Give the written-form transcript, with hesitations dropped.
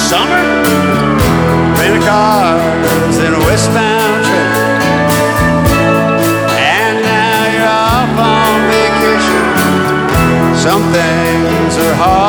summer? Rented cars in a westbound trip, and now you're off on vacation. Some things are hard